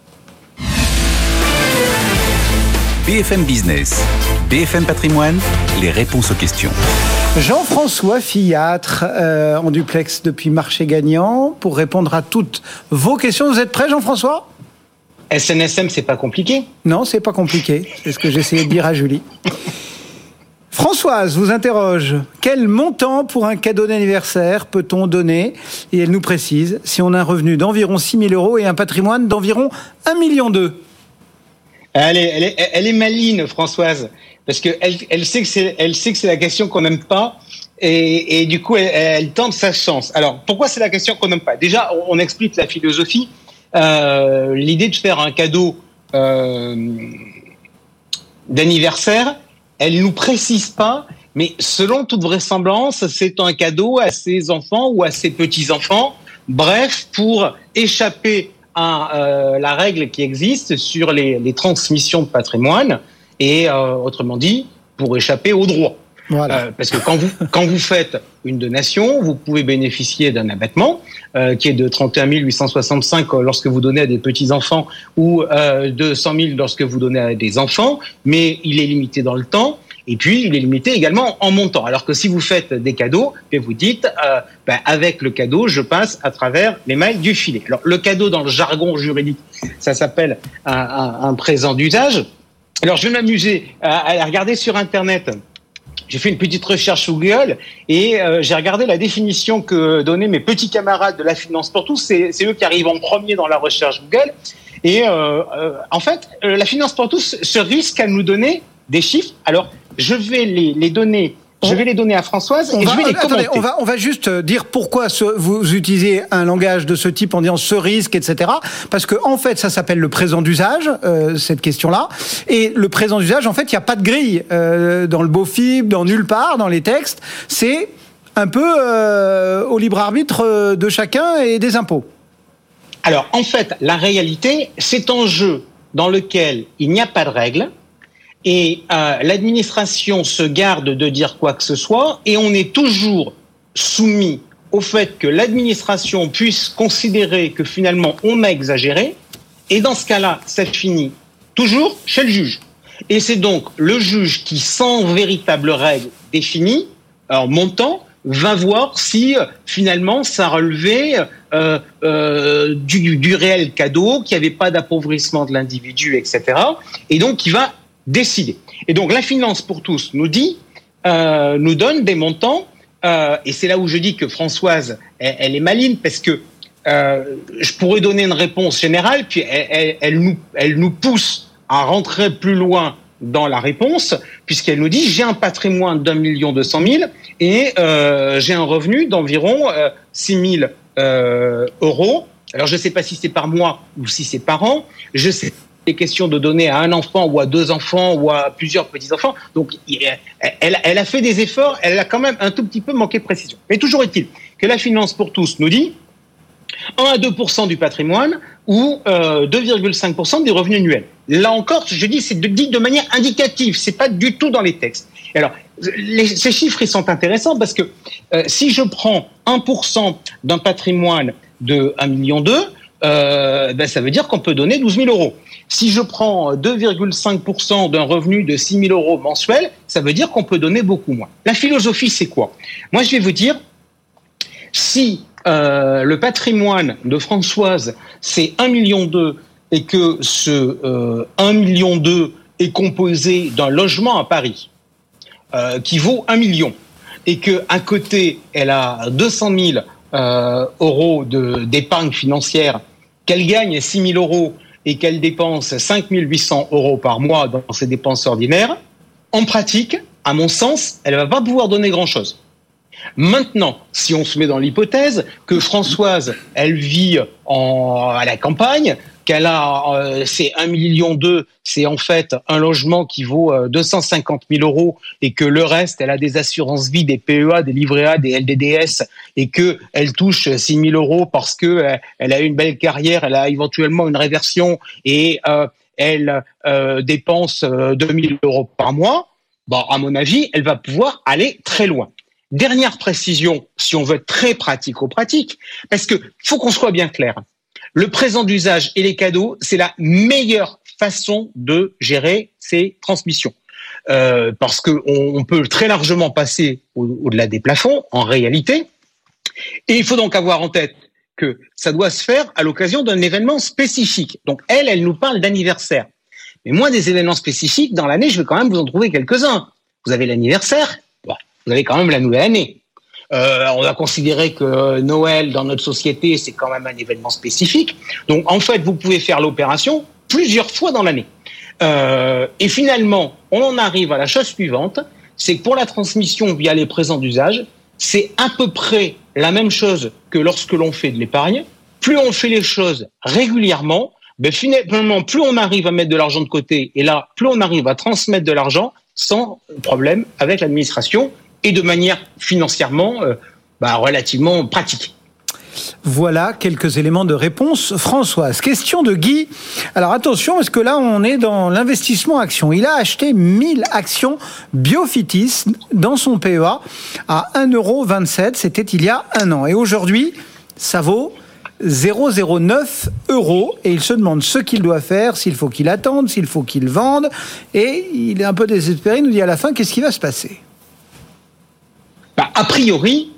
BFM Business, BFM Patrimoine, les réponses aux questions. Jean-François Fillâtre, en duplex depuis Marché Gagnant, pour répondre à toutes vos questions. Vous êtes prêt, Jean-François ? SNSM, c'est pas compliqué ? Non, c'est pas compliqué. C'est ce que j'essayais de dire à Julie. Françoise vous interroge. Quel montant pour un cadeau d'anniversaire peut-on donner ? Et elle nous précise, si on a un revenu d'environ 6 000 € et un patrimoine d'environ 1,2 million. Elle est maligne, Françoise, parce que elle sait que c'est la question qu'on n'aime pas, et du coup elle tente sa chance. Alors pourquoi c'est la question qu'on n'aime pas ? Déjà, on explique la philosophie. L'idée de faire un cadeau d'anniversaire, elle nous précise pas, mais selon toute vraisemblance, c'est un cadeau à ses enfants ou à ses petits-enfants. Bref, pour échapper à la règle qui existe sur les transmissions de patrimoine, et autrement dit, pour échapper aux droits. Voilà. Parce que quand vous faites une donation, vous pouvez bénéficier d'un abattement qui est de 31 865 lorsque vous donnez à des petits-enfants, ou de 100 000 lorsque vous donnez à des enfants, mais il est limité dans le temps, et puis il est limité également en montant. Alors que si vous faites des cadeaux, vous dites, avec le cadeau, je passe à travers les mailles du filet. Alors le cadeau, dans le jargon juridique, ça s'appelle un présent d'usage. Alors je vais m'amuser à regarder sur Internet. J'ai fait une petite recherche sur Google et j'ai regardé la définition que donnaient mes petits camarades de la finance pour tous. C'est eux qui arrivent en premier dans la recherche Google. Et en fait, la finance pour tous se risque à nous donner des chiffres. Alors, je vais les donner. Je vais les donner à Françoise et je vais les commenter. Attendez, on va juste dire pourquoi vous utilisez un langage de ce type en disant ce risque, etc. Parce que en fait, ça s'appelle le présent d'usage, cette question-là. Et le présent d'usage, en fait, il n'y a pas de grille dans le BOFIP, dans nulle part, dans les textes. C'est un peu au libre arbitre de chacun et des impôts. Alors, en fait, la réalité, c'est un jeu dans lequel il n'y a pas de règles. Et l'administration se garde de dire quoi que ce soit, et on est toujours soumis au fait que l'administration puisse considérer que finalement on a exagéré, et dans ce cas-là, ça finit toujours chez le juge. Et c'est donc le juge qui, sans véritable règle définie, alors montant, va voir si finalement ça relevait du réel cadeau, qu'il n'y avait pas d'appauvrissement de l'individu, etc. Et donc il va décider. Et donc la finance pour tous nous donne des montants, et c'est là où je dis que Françoise, elle est maligne, parce que je pourrais donner une réponse générale, puis elle nous pousse à rentrer plus loin dans la réponse, puisqu'elle nous dit j'ai un patrimoine d'1 200 000 et j'ai un revenu d'environ 6 000 euros. Alors je ne sais pas si c'est par mois ou si c'est par an. Je sais des questions de donner à un enfant ou à 2 enfants ou à plusieurs petits-enfants. Donc elle a fait des efforts, elle a quand même un tout petit peu manqué de précision. Mais toujours est-il que la finance pour tous nous dit 1 à 2% du patrimoine ou 2,5% des revenus annuels. Là encore, je dis, c'est dit de manière indicative, c'est pas du tout dans les textes. Et alors, ces chiffres, ils sont intéressants parce que si je prends 1% d'un patrimoine de 1,2 million, ça veut dire qu'on peut donner 12 000 euros. Si je prends 2,5% d'un revenu de 6 000 euros mensuels, ça veut dire qu'on peut donner beaucoup moins. La philosophie, c'est quoi? Moi, je vais vous dire, si le patrimoine de Françoise, c'est 1,2 million et que ce 1,2 million est composé d'un logement à Paris qui vaut 1 million et qu'à côté, elle a 200 000 euros d'épargne financière, qu'elle gagne 6 000 euros et qu'elle dépense 5 800 euros par mois dans ses dépenses ordinaires, en pratique, à mon sens, elle ne va pas pouvoir donner grand-chose. Maintenant, si on se met dans l'hypothèse que Françoise, elle vit à la campagne, qu'elle a, c'est 1,2 million, c'est en fait un logement qui vaut 250 000 euros et que le reste, elle a des assurances vie, des PEA, des livrets A, des LDDS et que elle touche 6 000 euros parce que elle a une belle carrière, elle a éventuellement une réversion et elle dépense 2 000 euros par mois. Bon, à mon avis, elle va pouvoir aller très loin. Dernière précision, si on veut être très pratico-pratique, parce que faut qu'on soit bien clair. Le présent d'usage et les cadeaux, c'est la meilleure façon de gérer ces transmissions. Parce qu'on peut très largement passer au-delà des plafonds, en réalité. Et il faut donc avoir en tête que ça doit se faire à l'occasion d'un événement spécifique. Donc elle nous parle d'anniversaire. Mais moi, des événements spécifiques, dans l'année, je vais quand même vous en trouver quelques-uns. Vous avez l'anniversaire, vous avez quand même la nouvelle année. On a considéré que Noël, dans notre société, c'est quand même un événement spécifique. Donc, en fait, vous pouvez faire l'opération plusieurs fois dans l'année. Et finalement, on en arrive à la chose suivante, c'est que pour la transmission via les présents d'usage, c'est à peu près la même chose que lorsque l'on fait de l'épargne. Plus on fait les choses régulièrement, finalement, plus on arrive à mettre de l'argent de côté, et là, plus on arrive à transmettre de l'argent sans problème avec l'administration, et de manière financièrement relativement pratique. Voilà quelques éléments de réponse. Françoise, question de Guy. Alors attention, parce que là, on est dans l'investissement action. Il a acheté 1000 actions Biofitis dans son PEA à 1,27 €. C'était il y a un an. Et aujourd'hui, ça vaut 0,09 € et il se demande ce qu'il doit faire, s'il faut qu'il attende, s'il faut qu'il vende. Et il est un peu désespéré. Il nous dit à la fin, qu'est-ce qui va se passer ? A priori,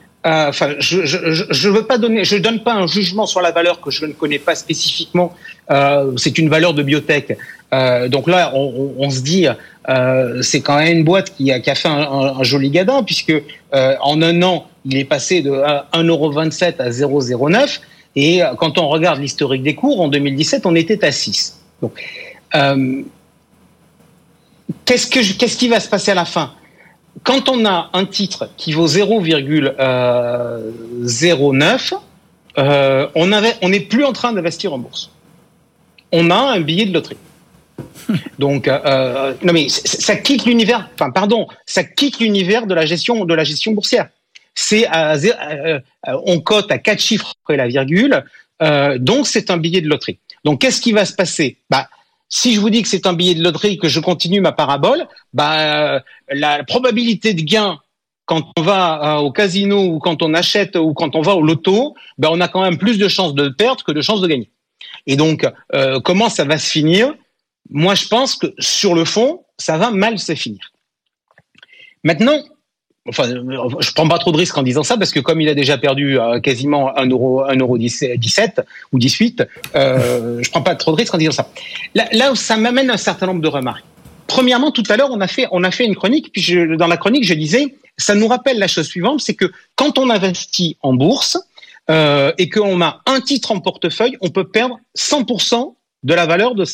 je donne pas un jugement sur la valeur que je ne connais pas spécifiquement. C'est une valeur de biotech. Donc là, on se dit, c'est quand même une boîte qui a fait un joli gadin puisque en un an, il est passé de 1,27 € à 0,09 €. Et quand on regarde l'historique des cours, en 2017, on était à 6. Donc, qu'est-ce qui va se passer à la fin ? Quand on a un titre qui vaut 0,09, on n'est plus en train d'investir en bourse. On a un billet de loterie. Donc, non mais ça quitte l'univers. Enfin, pardon, ça quitte l'univers de la gestion boursière. C'est on cote à 4 chiffres après la virgule. Donc, c'est un billet de loterie. Donc, qu'est-ce qui va se passer ? Si je vous dis que c'est un billet de loterie, que je continue ma parabole, la probabilité de gain quand on va au casino ou quand on achète ou quand on va au loto, on a quand même plus de chances de perdre que de chances de gagner. Et donc, comment ça va se finir ? moi, je pense que sur le fond, ça va mal se finir. Maintenant, enfin, je prends pas trop de risques en disant ça parce que comme il a déjà perdu quasiment 1,17 ou 18, je prends pas trop de risques en disant ça. Là où ça m'amène un certain nombre de remarques. Premièrement, tout à l'heure, on a fait une chronique, puis dans la chronique, je disais, ça nous rappelle la chose suivante, c'est que quand on investit en bourse et qu'on a un titre en portefeuille, on peut perdre 100% de la valeur de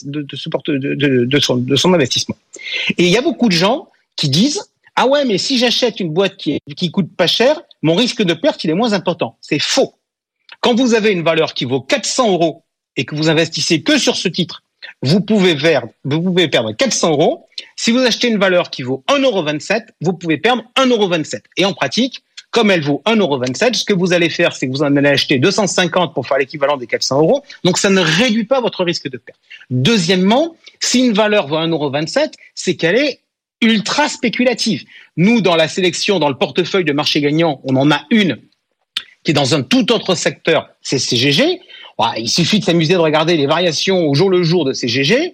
son investissement. Et il y a beaucoup de gens qui disent ah ouais, mais si j'achète une boîte qui coûte pas cher, mon risque de perte il est moins important. C'est faux. Quand vous avez une valeur qui vaut 400 € et que vous investissez que sur ce titre, vous pouvez perdre 400 €. Si vous achetez une valeur qui vaut 1,27 €, vous pouvez perdre 1,27 €. Et en pratique, comme elle vaut 1,27 €, ce que vous allez faire, c'est que vous en allez acheter 250 pour faire l'équivalent des 400 €. Donc, ça ne réduit pas votre risque de perte. Deuxièmement, si une valeur vaut 1,27 €, c'est qu'elle est ultra spéculative. Nous, dans la sélection, dans le portefeuille de marché gagnant, on en a une qui est dans un tout autre secteur, c'est CGG. Il suffit de s'amuser de regarder les variations au jour le jour de CGG.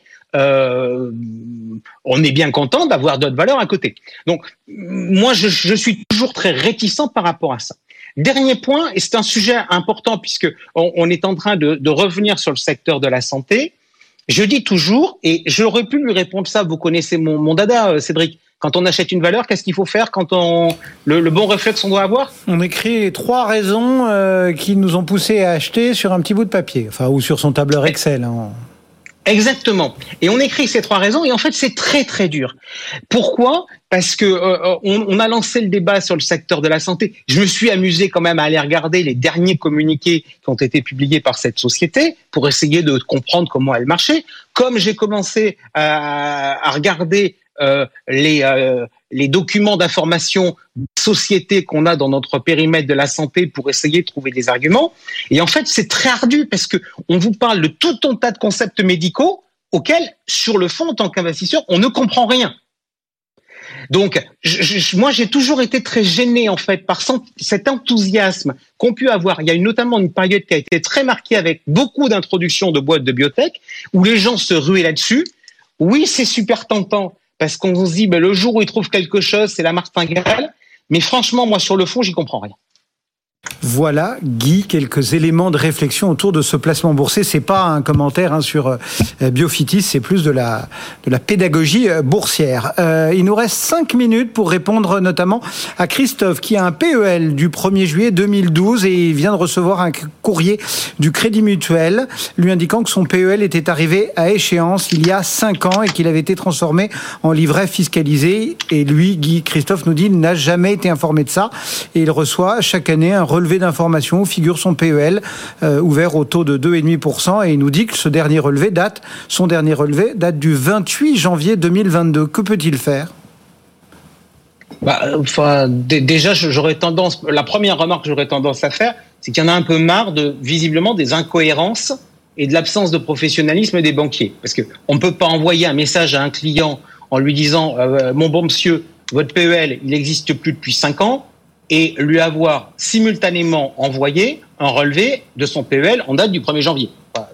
On est bien content d'avoir d'autres valeurs à côté. Donc, moi, je suis toujours très réticent par rapport à ça. Dernier point, et c'est un sujet important puisque on est en train de revenir sur le secteur de la santé. Je dis toujours, et j'aurais pu lui répondre ça, vous connaissez mon dada, Cédric. Quand on achète une valeur, qu'est-ce qu'il faut faire quand le bon réflexe qu'on doit avoir? On écrit 3 raisons qui nous ont poussé à acheter sur un petit bout de papier, enfin ou sur son tableur Excel. Exactement. Et on écrit ces 3 raisons, et en fait c'est très très dur. Pourquoi? Parce que on a lancé le débat sur le secteur de la santé. Je me suis amusé quand même à aller regarder les derniers communiqués qui ont été publiés par cette société pour essayer de comprendre comment elle marchait. Comme j'ai commencé à regarder les documents d'information société qu'on a dans notre périmètre de la santé pour essayer de trouver des arguments. Et en fait, c'est très ardu parce que on vous parle de tout un tas de concepts médicaux auxquels, sur le fond, en tant qu'investisseur, on ne comprend rien. Donc, moi, j'ai toujours été très gêné, en fait, par cet enthousiasme qu'ont pu avoir. Il y a notamment une période qui a été très marquée avec beaucoup d'introductions de boîtes de biotech où les gens se ruaient là-dessus. Oui, c'est super tentant parce qu'on se dit, le jour où ils trouvent quelque chose, c'est la martingale. Mais franchement, moi, sur le fond, j'y comprends rien. Voilà, Guy, quelques éléments de réflexion autour de ce placement boursier. C'est pas un commentaire sur Biofitis, c'est plus de la pédagogie boursière. Il nous reste 5 minutes pour répondre notamment à Christophe, qui a un PEL du 1er juillet 2012 et il vient de recevoir un courrier du Crédit Mutuel lui indiquant que son PEL était arrivé à échéance il y a 5 ans et qu'il avait été transformé en livret fiscalisé. Et lui, Guy, Christophe nous dit, il n'a jamais été informé de ça et il reçoit chaque année un relevé d'information où figure son PEL ouvert au taux de 2,5% et il nous dit que son dernier relevé date du 28 janvier 2022. Que peut-il faire? Déjà, la première remarque que j'aurais tendance à faire, c'est qu'il y en a un peu marre visiblement des incohérences et de l'absence de professionnalisme des banquiers. Parce qu'on ne peut pas envoyer un message à un client en lui disant mon bon monsieur, votre PEL, il n'existe plus depuis 5 ans, et lui avoir simultanément envoyé un relevé de son PEL en date du 1er janvier.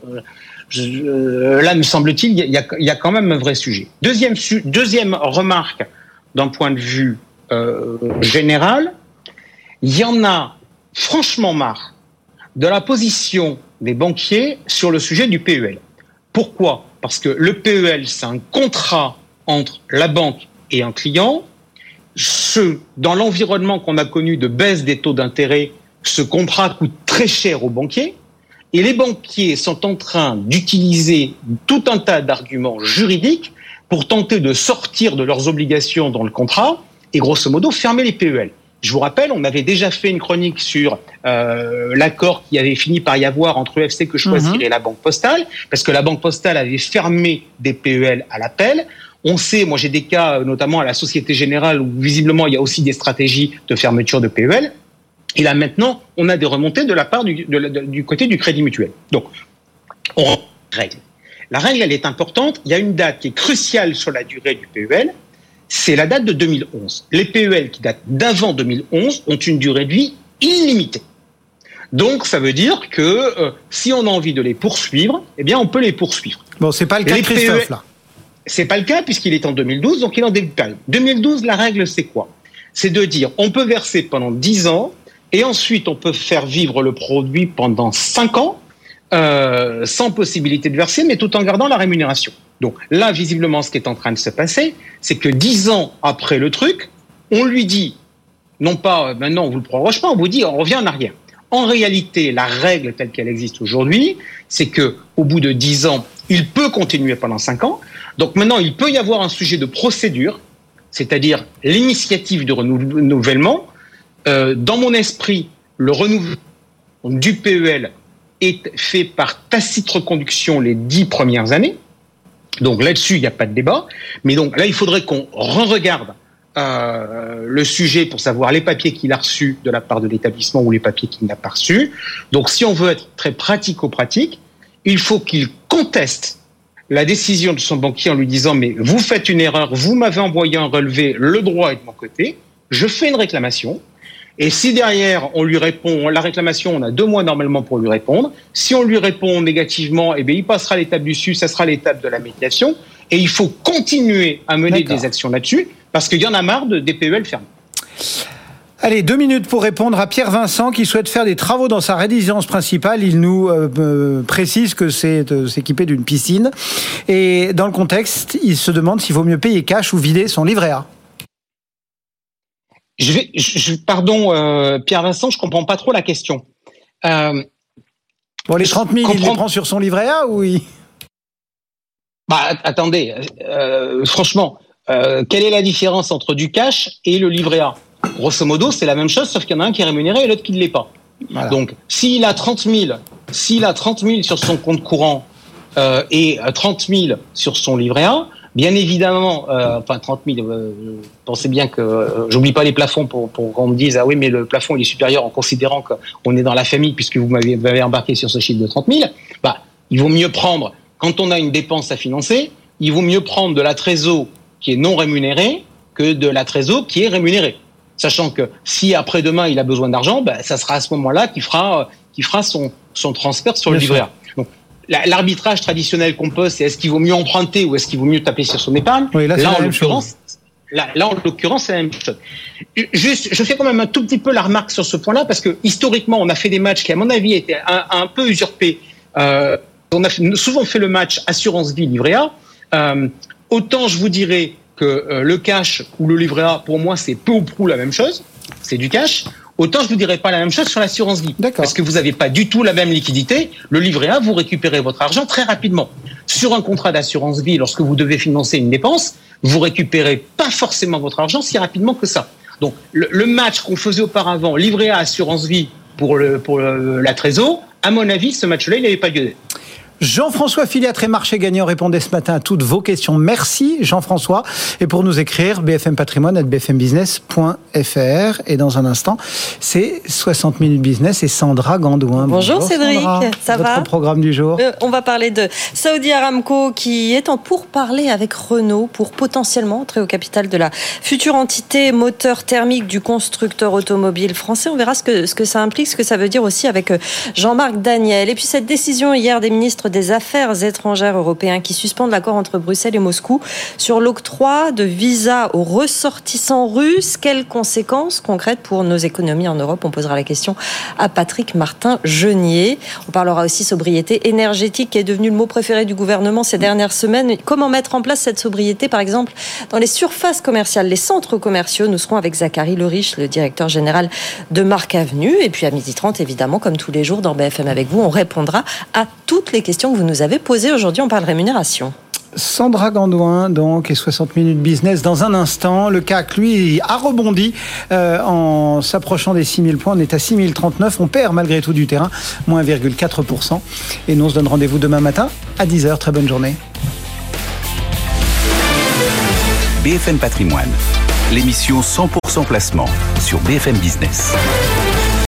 Là, me semble-t-il, il y a quand même un vrai sujet. Deuxième remarque d'un point de vue général, il y en a franchement marre de la position des banquiers sur le sujet du PEL. Pourquoi? Parce que le PEL, c'est un contrat entre la banque et un client. Dans l'environnement qu'on a connu de baisse des taux d'intérêt, ce contrat coûte très cher aux banquiers et les banquiers sont en train d'utiliser tout un tas d'arguments juridiques pour tenter de sortir de leurs obligations dans le contrat et grosso modo fermer les PEL. Je vous rappelle, on avait déjà fait une chronique sur l'accord qui avait fini par y avoir entre UFC Que Choisir et la Banque Postale, parce que la Banque Postale avait fermé des PEL à l'appel. On sait, moi j'ai des cas notamment à la Société Générale où visiblement il y a aussi des stratégies de fermeture de PEL. Et là maintenant, on a des remontées de la part du côté du Crédit Mutuel. Donc, la règle, elle est importante. Il y a une date qui est cruciale sur la durée du PEL. C'est la date de 2011. Les PEL qui datent d'avant 2011 ont une durée de vie illimitée. Donc, ça veut dire que si on a envie de les poursuivre, eh bien, on peut les poursuivre. Bon, c'est pas le cas de Christophe, là. c'est pas le cas puisqu'il est en 2012, donc il est en début de période. 2012, la règle, c'est quoi? C'est de dire, on peut verser pendant 10 ans et ensuite on peut faire vivre le produit pendant 5 ans sans possibilité de verser, mais tout en gardant la rémunération. Donc là, visiblement, ce qui est en train de se passer, c'est que 10 ans après le truc, on lui dit, non pas maintenant on vous le proroge pas, on vous dit on revient en arrière. En réalité, la règle telle qu'elle existe aujourd'hui, c'est que au bout de 10 ans, il peut continuer pendant 5 ans. Donc maintenant, il peut y avoir un sujet de procédure, c'est-à-dire l'initiative de renouvellement. Dans mon esprit, le renouvellement du PEL est fait par tacite reconduction les 10 premières années. Donc là-dessus, il n'y a pas de débat. Mais donc là, il faudrait qu'on re-regarde le sujet pour savoir les papiers qu'il a reçus de la part de l'établissement ou les papiers qu'il n'a pas reçus. Donc si on veut être très pratico-pratique, il faut qu'il conteste la décision de son banquier en lui disant « mais vous faites une erreur, vous m'avez envoyé un relevé, le droit est de mon côté, je fais une réclamation ». Et si derrière, on lui répond, la réclamation, on a 2 mois normalement pour lui répondre. Si on lui répond négativement, eh bien, il passera à l'étape du dessus, ça sera l'étape de la médiation. Et il faut continuer à mener des actions là-dessus, parce qu'il y en a marre des PEL fermés. Allez, 2 minutes pour répondre à Pierre Vincent qui souhaite faire des travaux dans sa résidence principale. Il nous précise que c'est s'équiper d'une piscine. Et dans le contexte, il se demande s'il vaut mieux payer cash ou vider son livret A. Pardon, Pierre Vincent, je comprends pas trop la question. Bon, les 30 000, il les prend sur son livret A ou il... Bah, attendez, franchement, quelle est la différence entre du cash et le livret A? Grosso modo, c'est la même chose, sauf qu'il y en a un qui est rémunéré et l'autre qui ne l'est pas. Voilà. Donc, s'il a 30 000 sur son compte courant et 30 000 sur son livret A, bien évidemment, 30 000, pensez bien que j'oublie pas les plafonds pour qu'on me dise « Ah oui, mais le plafond il est supérieur en considérant qu'on est dans la famille puisque vous m'avez embarqué sur ce chiffre de 30 000 », bah, il vaut mieux prendre, quand on a une dépense à financer, il vaut mieux prendre de la trésor qui est non rémunérée que de la trésor qui est rémunérée. Sachant que si après-demain il a besoin d'argent, bah, ça sera à ce moment-là qu'il fera son transfert sur le livret A. Donc, l'arbitrage traditionnel qu'on pose, c'est est-ce qu'il vaut mieux emprunter ou est-ce qu'il vaut mieux taper sur son épargne? Oui, là, en l'occurrence, c'est la même chose. Juste, je fais quand même un tout petit peu la remarque sur ce point-là parce que historiquement, on a fait des matchs qui, à mon avis, étaient un peu usurpés. On a souvent fait le match assurance vie livret A. Autant je vous dirais que le cash ou le livret A, pour moi, c'est peu ou prou la même chose. C'est du cash. Autant je vous dirais pas la même chose sur l'assurance vie. D'accord. Parce que vous n'avez pas du tout la même liquidité. Le livret A, vous récupérez votre argent très rapidement. Sur un contrat d'assurance vie, lorsque vous devez financer une dépense, vous récupérez pas forcément votre argent si rapidement que ça. Donc, le match qu'on faisait auparavant, livret A, assurance vie pour la trésor, à mon avis, ce match-là, il n'avait pas lieu d'être. Jean-François Filiatre et Marché Gagnant répondaient ce matin à toutes vos questions. Merci Jean-François. Et pour nous écrire, bfmpatrimoine@bfmbusiness.fr. Et dans un instant, c'est 60 minutes business et Sandra Gandouin. Bonjour Cédric, Sandra. ça va? Votre programme du jour. On va parler de Saudi Aramco qui est en pourparlers avec Renault pour potentiellement entrer au capital de la future entité moteur thermique du constructeur automobile français. On verra ce que ça implique, ce que ça veut dire aussi avec Jean-Marc Daniel. Et puis cette décision hier des ministres des Affaires étrangères européens qui suspendent l'accord entre Bruxelles et Moscou sur l'octroi de visas aux ressortissants russes. Quelles conséquences concrètes pour nos économies en Europe? On posera la question à Patrick Martin-Genier. On parlera aussi sobriété énergétique qui est devenu le mot préféré du gouvernement ces dernières semaines. Comment mettre en place cette sobriété, par exemple, dans les surfaces commerciales, les centres commerciaux? Nous serons avec Zachary Leriche, le directeur général de Marc Avenue. Et puis à 12h30, évidemment, comme tous les jours dans BFM avec vous, on répondra à toutes les questions que vous nous avez posées. Aujourd'hui, on parle rémunération. Sandra Gandouin, donc, et 60 minutes business dans un instant. Le CAC, lui, a rebondi en s'approchant des 6000 points. On est à 6039. On perd malgré tout du terrain, moins 1,4%. Et nous, on se donne rendez-vous demain matin à 10h. Très bonne journée. BFM Patrimoine, l'émission 100% placement sur BFM Business.